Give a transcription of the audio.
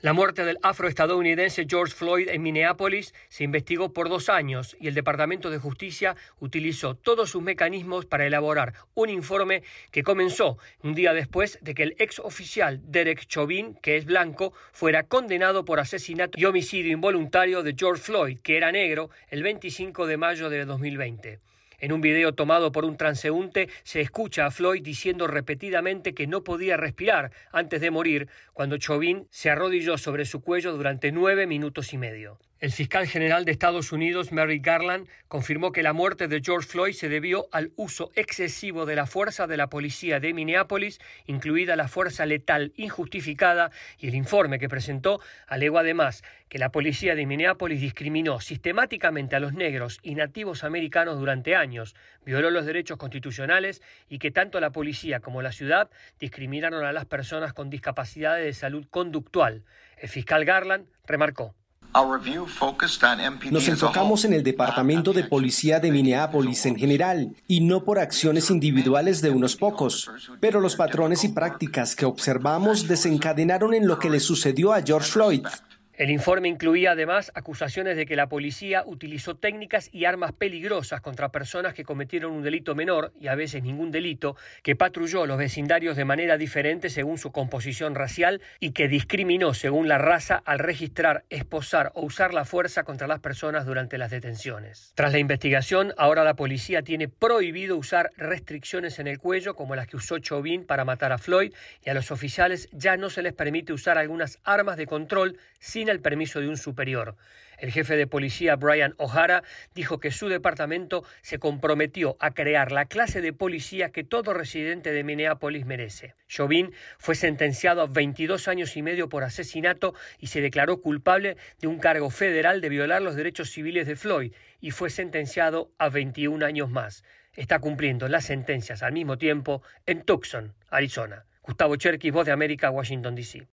La muerte del afroestadounidense George Floyd en Minneapolis se investigó por 2 años y el Departamento de Justicia utilizó todos sus mecanismos para elaborar un informe que comenzó un día después de que el ex oficial Derek Chauvin, que es blanco, fuera condenado por asesinato y homicidio involuntario de George Floyd, que era negro, el 25 de mayo de 2020. En un video tomado por un transeúnte se escucha a Floyd diciendo repetidamente que no podía respirar antes de morir cuando Chauvin se arrodilló sobre su cuello durante 9 minutos y medio. El fiscal general de Estados Unidos, Merrick Garland, confirmó que la muerte de George Floyd se debió al uso excesivo de la fuerza de la policía de Minneapolis, incluida la fuerza letal injustificada, y el informe que presentó alegó además que la policía de Minneapolis discriminó sistemáticamente a los negros y nativos americanos durante años, violó los derechos constitucionales y que tanto la policía como la ciudad discriminaron a las personas con discapacidades de salud conductual. El fiscal Garland remarcó: Nos enfocamos en el Departamento de Policía de Minneapolis en general y no por acciones individuales de unos pocos, pero los patrones y prácticas que observamos desencadenaron en lo que le sucedió a George Floyd. El informe incluía además acusaciones de que la policía utilizó técnicas y armas peligrosas contra personas que cometieron un delito menor, y a veces ningún delito, que patrulló los vecindarios de manera diferente según su composición racial y que discriminó según la raza al registrar, esposar o usar la fuerza contra las personas durante las detenciones. Tras la investigación, ahora la policía tiene prohibido usar restricciones en el cuello como las que usó Chauvin para matar a Floyd, y a los oficiales ya no se les permite usar algunas armas de control sin el permiso de un superior. El jefe de policía Brian O'Hara dijo que su departamento se comprometió a crear la clase de policía que todo residente de Minneapolis merece. Chauvin fue sentenciado a 22 años y medio por asesinato y se declaró culpable de un cargo federal de violar los derechos civiles de Floyd y fue sentenciado a 21 años más. Está cumpliendo las sentencias al mismo tiempo en Tucson, Arizona. Gustavo Cherkis, Voz de América, Washington, D.C.